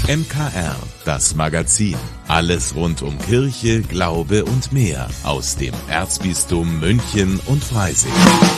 MKR, das Magazin. Alles rund um Kirche, Glaube und mehr aus dem Erzbistum München und Freising.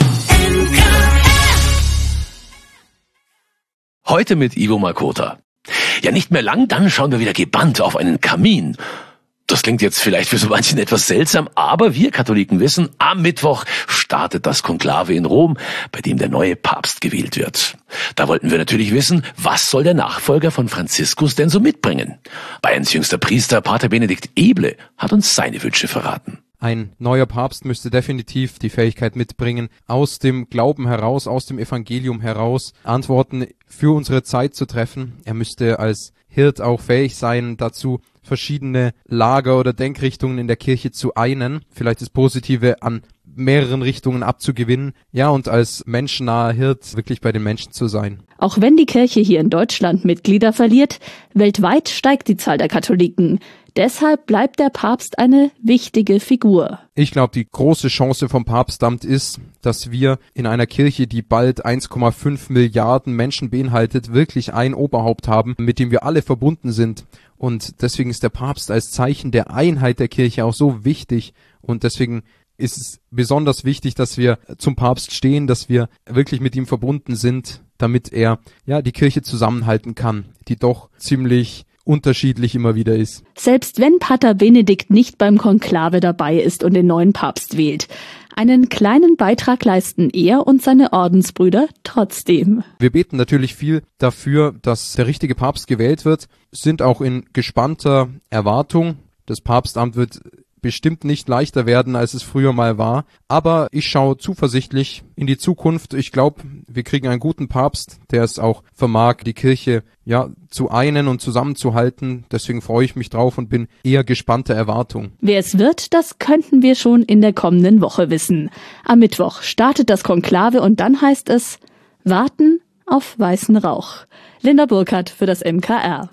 Heute mit Ivo Makota. Ja, nicht mehr lang, dann schauen wir wieder gebannt auf einen Kamin. Das klingt jetzt vielleicht für so manchen etwas seltsam, aber wir Katholiken wissen, am Mittwoch startet das Konklave in Rom, bei dem der neue Papst gewählt wird. Da wollten wir natürlich wissen, was soll der Nachfolger von Franziskus denn so mitbringen? Bayerns jüngster Priester, Pater Benedikt Eble, hat uns seine Wünsche verraten. Ein neuer Papst müsste definitiv die Fähigkeit mitbringen, aus dem Glauben heraus, aus dem Evangelium heraus, Antworten für unsere Zeit zu treffen. Er müsste als Hirt auch fähig sein, dazu verschiedene Lager oder Denkrichtungen in der Kirche zu einen, vielleicht das Positive an mehreren Richtungen abzugewinnen, ja, und als menschennaher Hirt wirklich bei den Menschen zu sein. Auch wenn die Kirche hier in Deutschland Mitglieder verliert, weltweit steigt die Zahl der Katholiken. Deshalb bleibt der Papst eine wichtige Figur. Ich glaube, die große Chance vom Papstamt ist, dass wir in einer Kirche, die bald 1,5 Milliarden Menschen beinhaltet, wirklich ein Oberhaupt haben, mit dem wir alle verbunden sind. Und deswegen ist der Papst als Zeichen der Einheit der Kirche auch so wichtig. Und deswegen ist es besonders wichtig, dass wir zum Papst stehen, dass wir wirklich mit ihm verbunden sind, damit er ja die Kirche zusammenhalten kann, die doch ziemlich unterschiedlich immer wieder ist. Selbst wenn Pater Benedikt nicht beim Konklave dabei ist und den neuen Papst wählt, einen kleinen Beitrag leisten er und seine Ordensbrüder trotzdem. Wir beten natürlich viel dafür, dass der richtige Papst gewählt wird, sind auch in gespannter Erwartung. Das Papstamt wird bestimmt nicht leichter werden, als es früher mal war. Aber ich schaue zuversichtlich in die Zukunft. Ich glaube, wir kriegen einen guten Papst, der es auch vermag, die Kirche ja zu einen und zusammenzuhalten. Deswegen freue ich mich drauf und bin eher gespannter Erwartung. Wer es wird, das könnten wir schon in der kommenden Woche wissen. Am Mittwoch startet das Konklave und dann heißt es Warten auf weißen Rauch. Linda Burkhardt für das MKR.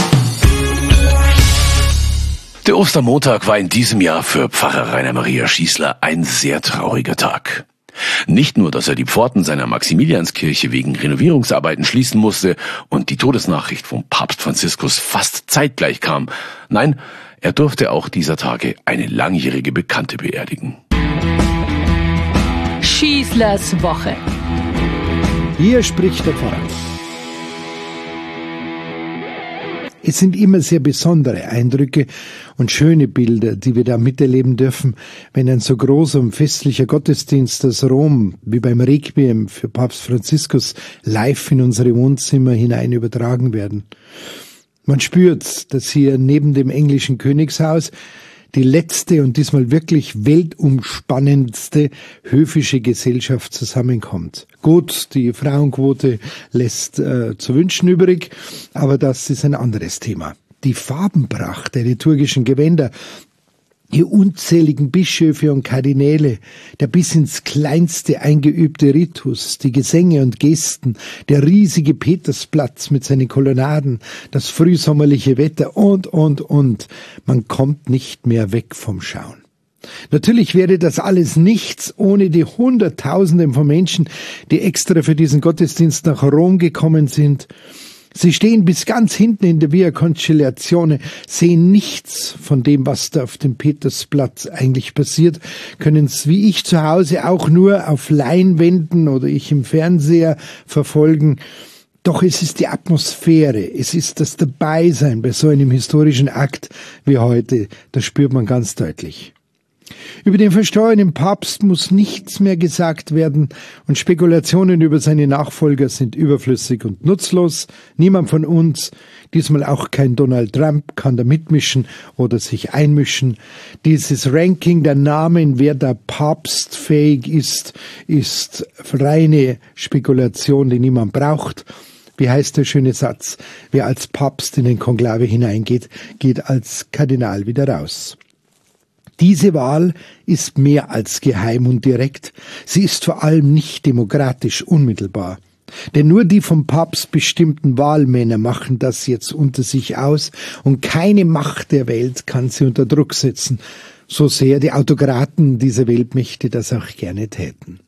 Der Ostermontag war in diesem Jahr für Pfarrer Rainer Maria Schießler ein sehr trauriger Tag. Nicht nur, dass er die Pforten seiner Maximilianskirche wegen Renovierungsarbeiten schließen musste und die Todesnachricht vom Papst Franziskus fast zeitgleich kam. Nein, er durfte auch dieser Tage eine langjährige Bekannte beerdigen. Schießlers Woche. Hier spricht der Pfarrer. Es sind immer sehr besondere Eindrücke und schöne Bilder, die wir da miterleben dürfen, wenn ein so großer und festlicher Gottesdienst aus Rom, wie beim Requiem für Papst Franziskus, live in unsere Wohnzimmer hinein übertragen werden. Man spürt, dass hier neben dem englischen Königshaus die letzte und diesmal wirklich weltumspannendste höfische Gesellschaft zusammenkommt. Gut, die Frauenquote lässt zu wünschen übrig, aber das ist ein anderes Thema. Die Farbenpracht der liturgischen Gewänder, die unzähligen Bischöfe und Kardinäle, der bis ins Kleinste eingeübte Ritus, die Gesänge und Gesten, der riesige Petersplatz mit seinen Kolonnaden, das frühsommerliche Wetter und. Man kommt nicht mehr weg vom Schauen. Natürlich wäre das alles nichts ohne die Hunderttausenden von Menschen, die extra für diesen Gottesdienst nach Rom gekommen sind. Sie stehen bis ganz hinten in der Via Conciliazione, sehen nichts von dem, was da auf dem Petersplatz eigentlich passiert, können es wie ich zu Hause auch nur auf Leinwänden oder ich im Fernseher verfolgen. Doch es ist die Atmosphäre, es ist das Dabeisein bei so einem historischen Akt wie heute, das spürt man ganz deutlich. Über den verstorbenen Papst muss nichts mehr gesagt werden und Spekulationen über seine Nachfolger sind überflüssig und nutzlos. Niemand von uns, diesmal auch kein Donald Trump, kann da mitmischen oder sich einmischen. Dieses Ranking der Namen, wer da papstfähig ist reine Spekulation, die niemand braucht. Wie heißt der schöne Satz? Wer als Papst in den Konklave hineingeht, geht als Kardinal wieder raus. Diese Wahl ist mehr als geheim und direkt. Sie ist vor allem nicht demokratisch unmittelbar. Denn nur die vom Papst bestimmten Wahlmänner machen das jetzt unter sich aus und keine Macht der Welt kann sie unter Druck setzen, so sehr die Autokraten dieser Weltmächte das auch gerne täten.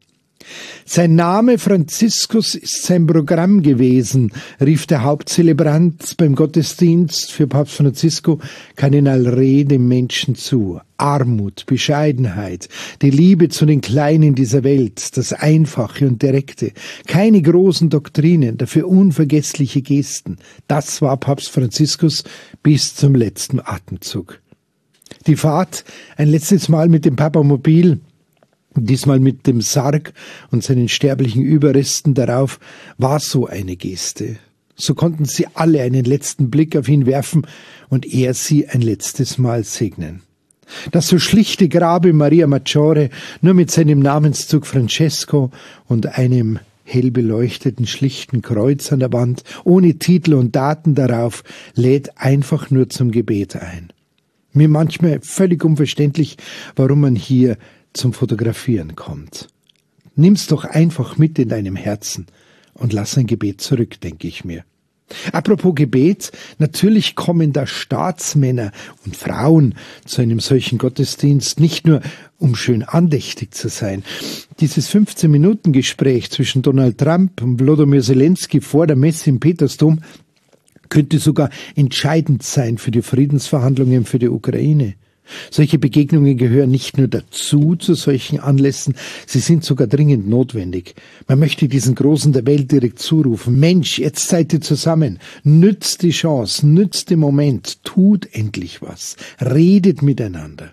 Sein Name Franziskus ist sein Programm gewesen, rief der Hauptzelebrant beim Gottesdienst für Papst Francisco Kardinal Re dem Menschen zu. Armut, Bescheidenheit, die Liebe zu den Kleinen dieser Welt, das Einfache und Direkte, keine großen Doktrinen, dafür unvergessliche Gesten. Das war Papst Franziskus bis zum letzten Atemzug. Die Fahrt ein letztes Mal mit dem Papamobil, diesmal mit dem Sarg und seinen sterblichen Überresten darauf, war so eine Geste. So konnten sie alle einen letzten Blick auf ihn werfen und er sie ein letztes Mal segnen. Das so schlichte Grab in Maria Maggiore, nur mit seinem Namenszug Francesco und einem hell beleuchteten, schlichten Kreuz an der Wand, ohne Titel und Daten darauf, lädt einfach nur zum Gebet ein. Mir manchmal völlig unverständlich, warum man hier zum Fotografieren kommt. Nimm's doch einfach mit in deinem Herzen und lass ein Gebet zurück, denke ich mir. Apropos Gebet, natürlich kommen da Staatsmänner und Frauen zu einem solchen Gottesdienst, nicht nur um schön andächtig zu sein. Dieses 15-Minuten-Gespräch zwischen Donald Trump und Volodymyr Zelensky vor der Messe im Petersdom könnte sogar entscheidend sein für die Friedensverhandlungen für die Ukraine. Solche Begegnungen gehören nicht nur dazu zu solchen Anlässen, sie sind sogar dringend notwendig. Man möchte diesen Großen der Welt direkt zurufen: Mensch, jetzt seid ihr zusammen, nützt die Chance, nützt den Moment, tut endlich was, redet miteinander.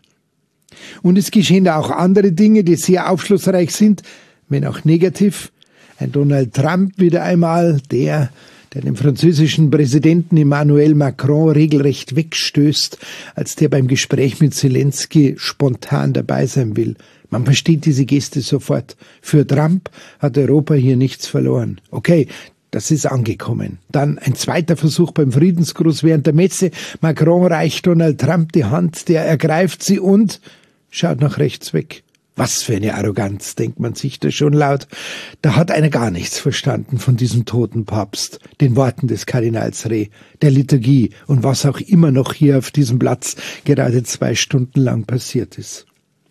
Und es geschehen da auch andere Dinge, die sehr aufschlussreich sind, wenn auch negativ. Ein Donald Trump wieder einmal, der den französischen Präsidenten Emmanuel Macron regelrecht wegstößt, als der beim Gespräch mit Zelensky spontan dabei sein will. Man versteht diese Geste sofort. Für Trump hat Europa hier nichts verloren. Okay, das ist angekommen. Dann ein zweiter Versuch beim Friedensgruß während der Messe. Macron reicht Donald Trump die Hand, der ergreift sie und schaut nach rechts weg. Was für eine Arroganz, denkt man sich da schon laut. Da hat einer gar nichts verstanden von diesem toten Papst, den Worten des Kardinals Re, der Liturgie und was auch immer noch hier auf diesem Platz gerade 2 Stunden lang passiert ist.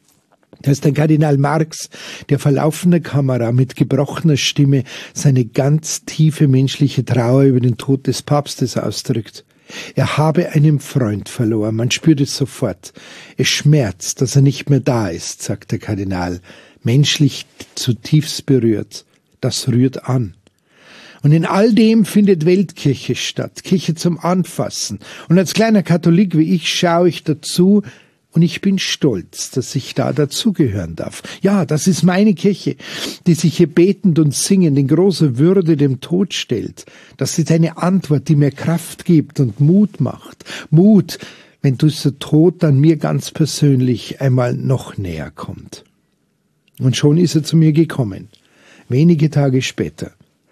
Da ist ein Kardinal Marx, der vor laufender Kamera mit gebrochener Stimme seine ganz tiefe menschliche Trauer über den Tod des Papstes ausdrückt. Er habe einen Freund verloren, man spürt es sofort. Es schmerzt, dass er nicht mehr da ist, sagt der Kardinal, menschlich zutiefst berührt. Das rührt an. Und in all dem findet Weltkirche statt, Kirche zum Anfassen. Und als kleiner Katholik wie ich schaue ich dazu und ich bin stolz, dass ich da dazugehören darf. Ja, das ist meine Kirche, die sich hier betend und singend in großer Würde dem Tod stellt. Das ist eine Antwort, die mir Kraft gibt und Mut macht. Mut, wenn dieser Tod dann mir ganz persönlich einmal noch näher kommt. Und schon ist er zu mir gekommen, wenige Tage später.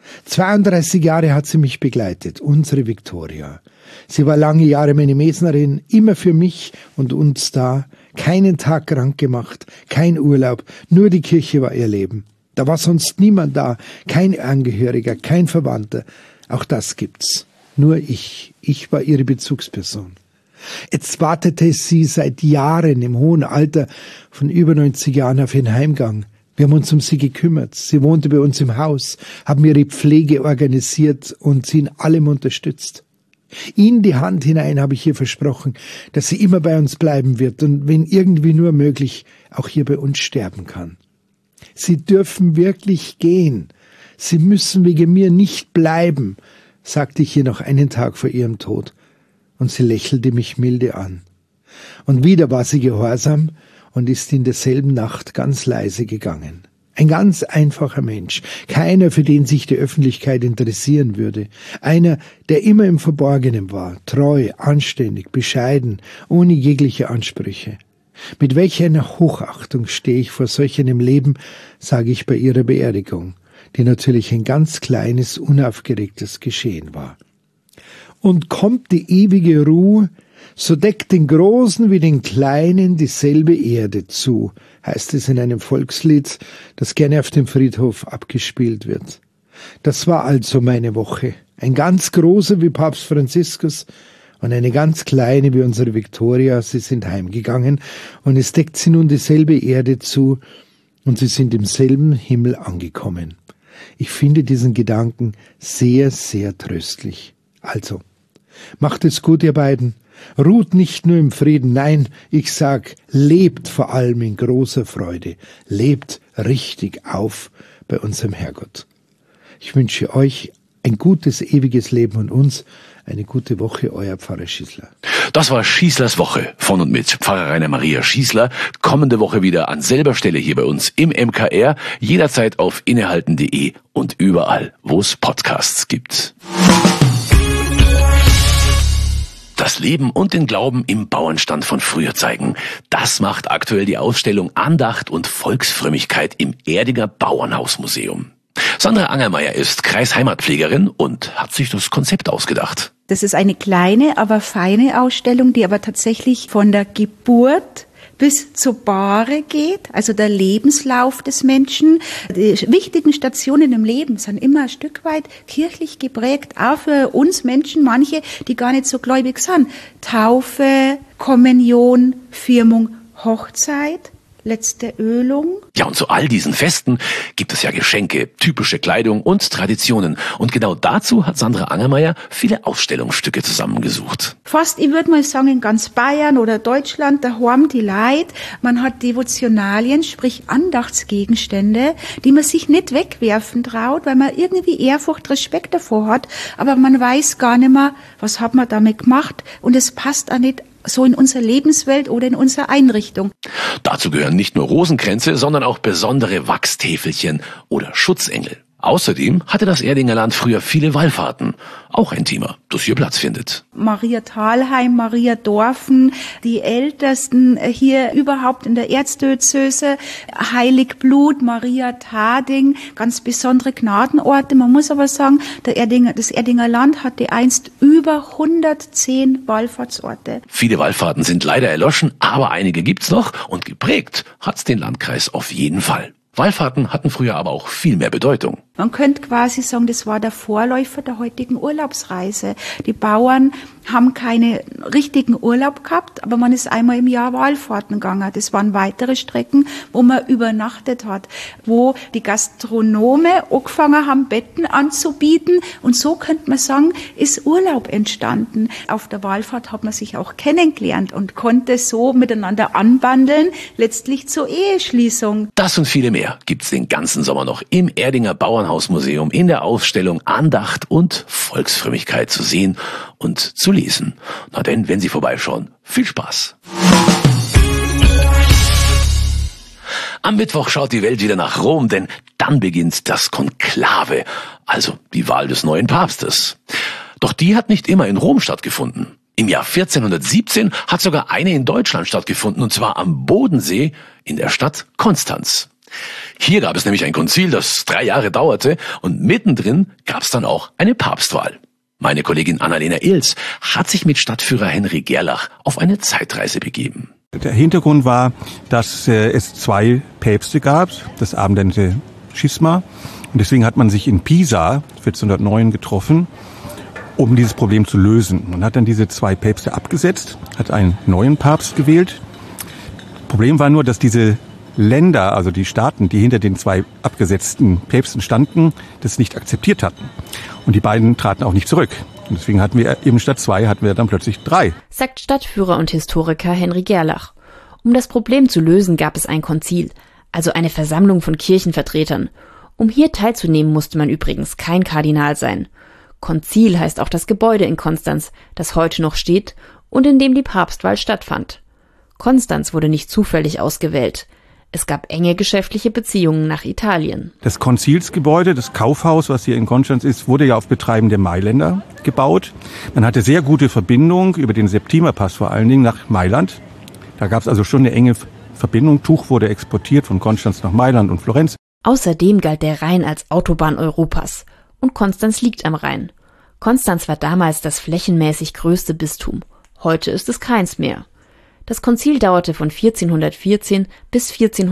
32 Jahre hat sie mich begleitet, unsere Viktoria. Sie war lange Jahre meine Mesnerin, immer für mich und uns da, keinen Tag krank gemacht, kein Urlaub, nur die Kirche war ihr Leben. Da war sonst niemand da, kein Angehöriger, kein Verwandter. Auch das gibt's. Nur ich war ihre Bezugsperson. Jetzt wartete sie seit Jahren im hohen Alter von über 90 Jahren auf ihren Heimgang. Wir haben uns um sie gekümmert. Sie wohnte bei uns im Haus, haben ihre Pflege organisiert und sie in allem unterstützt. Ihnen die Hand hinein habe ich ihr versprochen, dass sie immer bei uns bleiben wird und wenn irgendwie nur möglich, auch hier bei uns sterben kann. Sie dürfen wirklich gehen. Sie müssen wegen mir nicht bleiben, sagte ich ihr noch einen Tag vor ihrem Tod. Und sie lächelte mich milde an. Und wieder war sie gehorsam und ist in derselben Nacht ganz leise gegangen. Ein ganz einfacher Mensch, keiner, für den sich die Öffentlichkeit interessieren würde. Einer, der immer im Verborgenen war, treu, anständig, bescheiden, ohne jegliche Ansprüche. Mit welch einer Hochachtung stehe ich vor solch einem Leben, sage ich bei ihrer Beerdigung, die natürlich ein ganz kleines, unaufgeregtes Geschehen war. Und kommt die ewige Ruhe, so deckt den Großen wie den Kleinen dieselbe Erde zu, heißt es in einem Volkslied, das gerne auf dem Friedhof abgespielt wird. Das war also meine Woche. Ein ganz großer wie Papst Franziskus und eine ganz kleine wie unsere Viktoria. Sie sind heimgegangen und es deckt sie nun dieselbe Erde zu. und sie sind im selben Himmel angekommen. Ich finde diesen Gedanken sehr, sehr tröstlich. Also, macht es gut, ihr beiden. Ruht nicht nur im Frieden, nein, ich sag, lebt vor allem in großer Freude. Lebt richtig auf bei unserem Herrgott. Ich wünsche euch ein gutes, ewiges Leben und uns eine gute Woche, euer Pfarrer Schießler. Das war Schießlers Woche von und mit Pfarrer Rainer Maria Schießler. Kommende Woche wieder an selber Stelle hier bei uns im MKR, jederzeit auf innehalten.de und überall, wo es Podcasts gibt. Das Leben und den Glauben im Bauernstand von früher zeigen. Das macht aktuell die Ausstellung Andacht und Volksfrömmigkeit im Erdinger Bauernhausmuseum. Sandra Angermeier ist Kreisheimatpflegerin und hat sich das Konzept ausgedacht. Das ist eine kleine, aber feine Ausstellung, die aber tatsächlich von der Geburt bis zur Bahre geht, also der Lebenslauf des Menschen. Die wichtigen Stationen im Leben sind immer ein Stück weit kirchlich geprägt, auch für uns Menschen, manche, die gar nicht so gläubig sind. Taufe, Kommunion, Firmung, Hochzeit, letzte Ölung. Ja, und zu all diesen Festen gibt es ja Geschenke, typische Kleidung und Traditionen. Und genau dazu hat Sandra Angermeier viele Ausstellungsstücke zusammengesucht. Fast, ich würde mal sagen, in ganz Bayern oder Deutschland, da haben die Leute, man hat Devotionalien, sprich Andachtsgegenstände, die man sich nicht wegwerfen traut, weil man irgendwie Ehrfurcht, Respekt davor hat, aber man weiß gar nicht mehr, was hat man damit gemacht und es passt auch nicht so in unsere Lebenswelt oder in unsere Einrichtung. Dazu gehören nicht nur Rosenkränze, sondern auch besondere Wachstäfelchen oder Schutzengel. Außerdem hatte das Erdinger Land früher viele Wallfahrten. Auch ein Thema, das hier Platz findet. Maria Thalheim, Maria Dorfen, die Ältesten hier überhaupt in der Erzdiözese, Heiligblut, Maria Tading, ganz besondere Gnadenorte. Man muss aber sagen, das Erdinger Land hatte einst über 110 Wallfahrtsorte. Viele Wallfahrten sind leider erloschen, aber einige gibt's noch und geprägt hat's den Landkreis auf jeden Fall. Wallfahrten hatten früher aber auch viel mehr Bedeutung. Man könnte quasi sagen, das war der Vorläufer der heutigen Urlaubsreise. Die Bauern haben keine richtigen Urlaub gehabt, aber man ist einmal im Jahr Wallfahrten gegangen. Das waren weitere Strecken, wo man übernachtet hat, wo die Gastronome angefangen haben, Betten anzubieten. Und so könnte man sagen, ist Urlaub entstanden. Auf der Wallfahrt hat man sich auch kennengelernt und konnte so miteinander anbandeln, letztlich zur Eheschließung. Das und viele mehr gibt's den ganzen Sommer noch im Erdinger Bauernhausmuseum in der Ausstellung Andacht und Volksfrömmigkeit zu sehen und zu lesen. Na denn, wenn Sie vorbeischauen, viel Spaß. Am Mittwoch schaut die Welt wieder nach Rom, denn dann beginnt das Konklave, also die Wahl des neuen Papstes. Doch die hat nicht immer in Rom stattgefunden. Im Jahr 1417 hat sogar eine in Deutschland stattgefunden, und zwar am Bodensee in der Stadt Konstanz. Hier gab es nämlich ein Konzil, das 3 Jahre dauerte, und mittendrin gab es dann auch eine Papstwahl. Meine Kollegin Annalena Ilz hat sich mit Stadtführer Henry Gerlach auf eine Zeitreise begeben. Der Hintergrund war, dass es 2 Päpste gab, das abendländische Schisma. Und deswegen hat man sich in Pisa 1409 getroffen, um dieses Problem zu lösen. Man hat dann diese 2 Päpste abgesetzt, hat einen neuen Papst gewählt. Problem war nur, dass diese Länder, also die Staaten, die hinter den 2 abgesetzten Päpsten standen, das nicht akzeptiert hatten. Und die beiden traten auch nicht zurück. Und deswegen hatten wir eben statt 2 hatten wir dann plötzlich 3. Sagt Stadtführer und Historiker Henry Gerlach. Um das Problem zu lösen, gab es ein Konzil, also eine Versammlung von Kirchenvertretern. Um hier teilzunehmen, musste man übrigens kein Kardinal sein. Konzil heißt auch das Gebäude in Konstanz, das heute noch steht und in dem die Papstwahl stattfand. Konstanz wurde nicht zufällig ausgewählt. Es gab enge geschäftliche Beziehungen nach Italien. Das Konzilsgebäude, das Kaufhaus, was hier in Konstanz ist, wurde ja auf Betreiben der Mailänder gebaut. Man hatte sehr gute Verbindung über den Septimerpass vor allen Dingen nach Mailand. Da gab es also schon eine enge Verbindung. Tuch wurde exportiert von Konstanz nach Mailand und Florenz. Außerdem galt der Rhein als Autobahn Europas. Und Konstanz liegt am Rhein. Konstanz war damals das flächenmäßig größte Bistum. Heute ist es keins mehr. Das Konzil dauerte von 1414 bis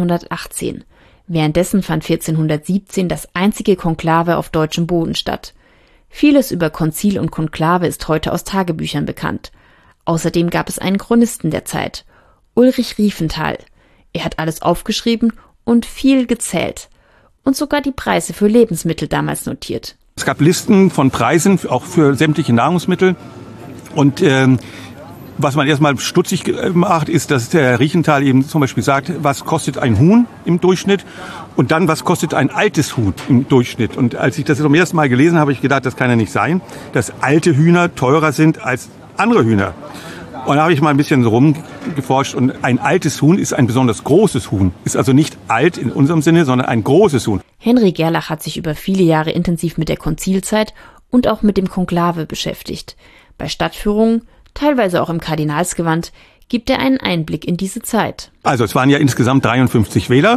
1418. Währenddessen fand 1417 das einzige Konklave auf deutschem Boden statt. Vieles über Konzil und Konklave ist heute aus Tagebüchern bekannt. Außerdem gab es einen Chronisten der Zeit, Ulrich Riefenthal. Er hat alles aufgeschrieben und viel gezählt und sogar die Preise für Lebensmittel damals notiert. Es gab Listen von Preisen, auch für sämtliche Nahrungsmittel. Und was man erstmal stutzig macht, ist, dass der Riechenthal eben zum Beispiel sagt, was kostet ein Huhn im Durchschnitt und dann, was kostet ein altes Huhn im Durchschnitt. Und als ich das zum ersten Mal gelesen habe, habe ich gedacht, das kann ja nicht sein, dass alte Hühner teurer sind als andere Hühner. Und da habe ich mal ein bisschen rumgeforscht und ein altes Huhn ist ein besonders großes Huhn. Ist also nicht alt in unserem Sinne, sondern ein großes Huhn. Henry Gerlach hat sich über viele Jahre intensiv mit der Konzilzeit und auch mit dem Konklave beschäftigt. Bei Stadtführungen, teilweise auch im Kardinalsgewand, gibt er einen Einblick in diese Zeit. Also es waren ja insgesamt 53 Wähler.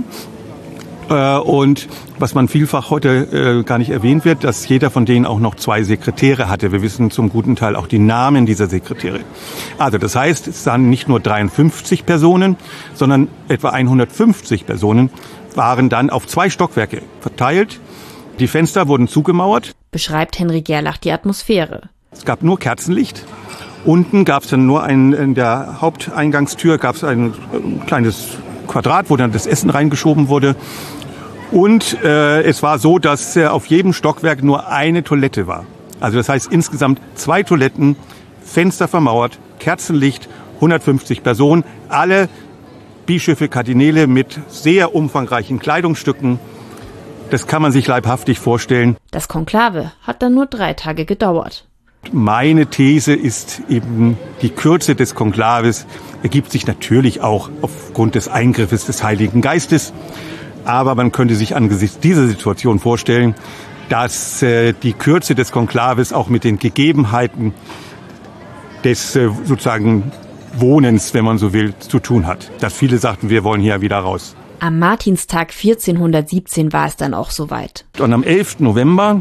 Und was man vielfach heute gar nicht erwähnt wird, dass jeder von denen auch noch 2 Sekretäre hatte. Wir wissen zum guten Teil auch die Namen dieser Sekretäre. Also das heißt, es waren nicht nur 53 Personen, sondern etwa 150 Personen waren dann auf 2 Stockwerke verteilt. Die Fenster wurden zugemauert. Beschreibt Henry Gerlach die Atmosphäre. Es gab nur Kerzenlicht. Unten gab es dann nur in der Haupteingangstür gab es ein kleines Quadrat, wo dann das Essen reingeschoben wurde. Und es war so, dass auf jedem Stockwerk nur eine Toilette war. Also das heißt insgesamt 2 Toiletten, Fenster vermauert, Kerzenlicht, 150 Personen, alle Bischöfe, Kardinäle mit sehr umfangreichen Kleidungsstücken. Das kann man sich leibhaftig vorstellen. Das Konklave hat dann nur 3 Tage gedauert. Meine These ist eben, die Kürze des Konklaves ergibt sich natürlich auch aufgrund des Eingriffes des Heiligen Geistes. Aber man könnte sich angesichts dieser Situation vorstellen, dass die Kürze des Konklaves auch mit den Gegebenheiten des sozusagen Wohnens, wenn man so will, zu tun hat. Dass viele sagten, wir wollen hier wieder raus. Am Martinstag 1417 war es dann auch soweit. Und am 11. November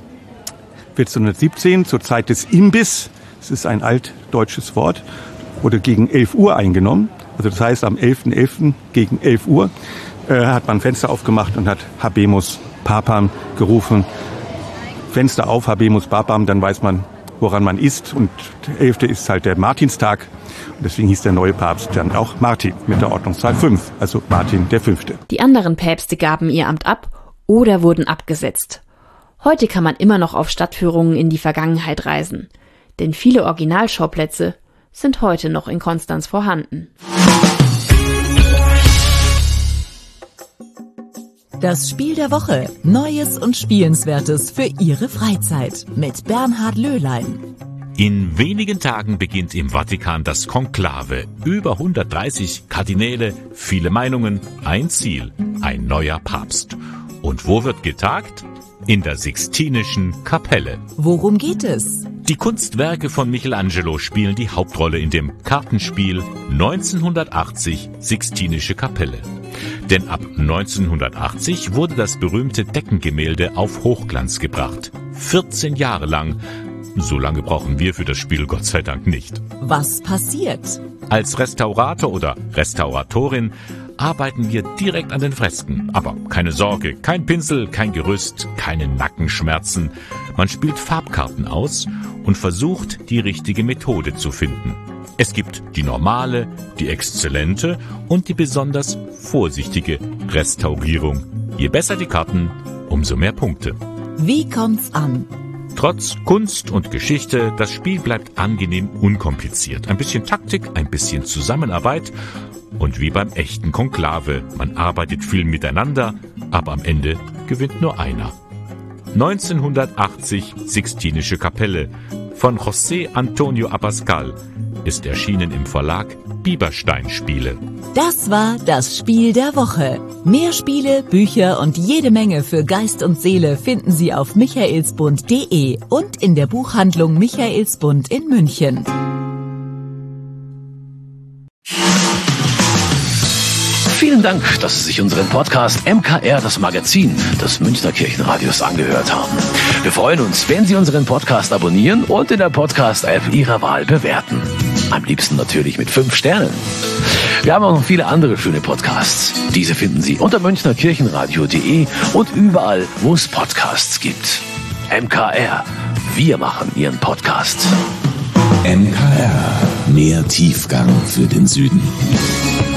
1417, zur Zeit des Imbiss, das ist ein altdeutsches Wort, wurde gegen 11 Uhr eingenommen. Also das heißt, am 11.11. gegen 11 Uhr hat man Fenster aufgemacht und hat Habemus Papam gerufen. Fenster auf, Habemus Papam, dann weiß man, woran man ist. Und der 11. ist halt der Martinstag. Und deswegen hieß der neue Papst dann auch Martin mit der Ordnungszahl 5, also Martin der 5. Die anderen Päpste gaben ihr Amt ab oder wurden abgesetzt. Heute kann man immer noch auf Stadtführungen in die Vergangenheit reisen, denn viele Originalschauplätze sind heute noch in Konstanz vorhanden. Das Spiel der Woche. Neues und Spielenswertes für Ihre Freizeit mit Bernhard Löhlein. In wenigen Tagen beginnt im Vatikan das Konklave. Über 130 Kardinäle, viele Meinungen, ein Ziel, ein neuer Papst. Und wo wird getagt? In der Sixtinischen Kapelle. Worum geht es? Die Kunstwerke von Michelangelo spielen die Hauptrolle in dem Kartenspiel 1980 Sixtinische Kapelle. Denn ab 1980 wurde das berühmte Deckengemälde auf Hochglanz gebracht. 14 Jahre lang. So lange brauchen wir für das Spiel Gott sei Dank nicht. Was passiert? Als Restaurator oder Restauratorin arbeiten wir direkt an den Fresken. Aber keine Sorge, kein Pinsel, kein Gerüst, keine Nackenschmerzen. Man spielt Farbkarten aus und versucht, die richtige Methode zu finden. Es gibt die normale, die exzellente und die besonders vorsichtige Restaurierung. Je besser die Karten, umso mehr Punkte. Wie kommt's an? Trotz Kunst und Geschichte, das Spiel bleibt angenehm unkompliziert. Ein bisschen Taktik, ein bisschen Zusammenarbeit und wie beim echten Konklave. Man arbeitet viel miteinander, aber am Ende gewinnt nur einer. 1980 Sixtinische Kapelle von José Antonio Abascal ist erschienen im Verlag Bieberstein Spiele. Das war das Spiel der Woche. Mehr Spiele, Bücher und jede Menge für Geist und Seele finden Sie auf michaelsbund.de und in der Buchhandlung Michaelsbund in München. Vielen Dank, dass Sie sich unseren Podcast MKR, das Magazin des Münchner Kirchenradios, angehört haben. Wir freuen uns, wenn Sie unseren Podcast abonnieren und in der Podcast-App Ihrer Wahl bewerten. Am liebsten natürlich mit 5 Sternen. Wir haben auch noch viele andere schöne Podcasts. Diese finden Sie unter münchnerkirchenradio.de und überall, wo es Podcasts gibt. MKR, wir machen Ihren Podcast. MKR, mehr Tiefgang für den Süden.